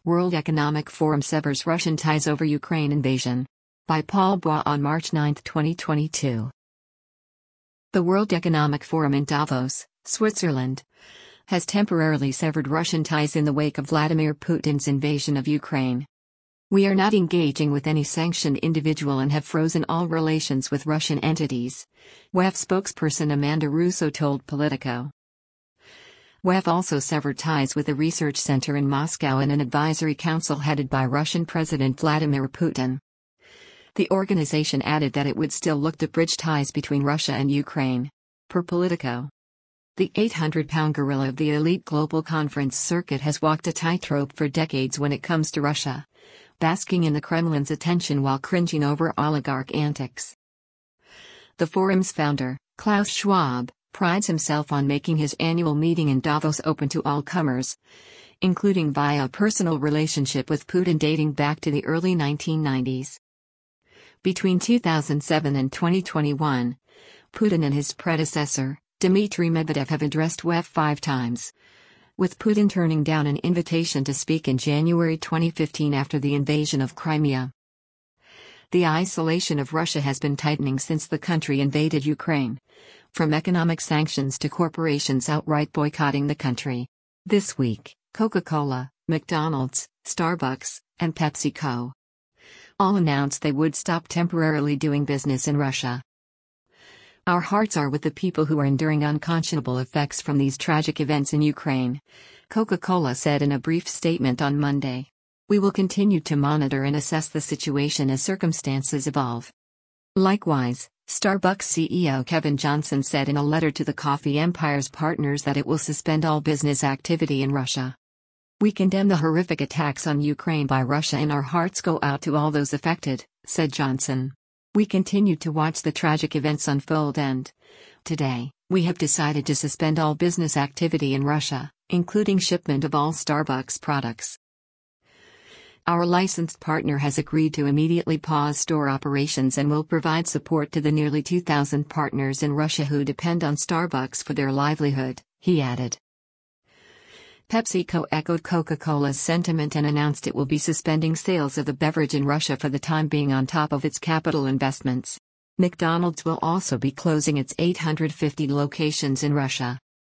World Economic Forum severs Russian ties over Ukraine invasion. By Paul Bois on March 9, 2022. The World Economic Forum in Davos, Switzerland, has temporarily severed Russian ties in the wake of Vladimir Putin's invasion of Ukraine. We are not engaging with any sanctioned individual and have frozen all relations with Russian entities, WEF spokesperson Amanda Russo told Politico. WEF also severed ties with a research center in Moscow and an advisory council headed by Russian President Vladimir Putin. The organization added that it would still look to bridge ties between Russia and Ukraine. Per Politico. The 800-pound gorilla of the elite global conference circuit has walked a tightrope for decades when it comes to Russia, basking in the Kremlin's attention while cringing over oligarch antics. The forum's founder, Klaus Schwab, prides himself on making his annual meeting in Davos open to all comers, including via a personal relationship with Putin dating back to the early 1990s. Between 2007 and 2021, Putin and his predecessor, Dmitry Medvedev, have addressed WEF 5 times, with Putin turning down an invitation to speak in January 2015 after the invasion of Crimea. The isolation of Russia has been tightening since the country invaded Ukraine, from economic sanctions to corporations outright boycotting the country. This week, Coca-Cola, McDonald's, Starbucks, and PepsiCo all announced they would stop temporarily doing business in Russia. Our hearts are with the people who are enduring unconscionable effects from these tragic events in Ukraine, Coca-Cola said in a brief statement on Monday. We will continue to monitor and assess the situation as circumstances evolve. Likewise, Starbucks CEO Kevin Johnson said in a letter to the coffee empire's partners that it will suspend all business activity in Russia. We condemn the horrific attacks on Ukraine by Russia and our hearts go out to all those affected, said Johnson. We continue to watch the tragic events unfold and, today, we have decided to suspend all business activity in Russia, including shipment of all Starbucks products. Our licensed partner has agreed to immediately pause store operations and will provide support to the nearly 2,000 partners in Russia who depend on Starbucks for their livelihood, he added. PepsiCo echoed Coca-Cola's sentiment and announced it will be suspending sales of the beverage in Russia for the time being on top of its capital investments. McDonald's will also be closing its 850 locations in Russia.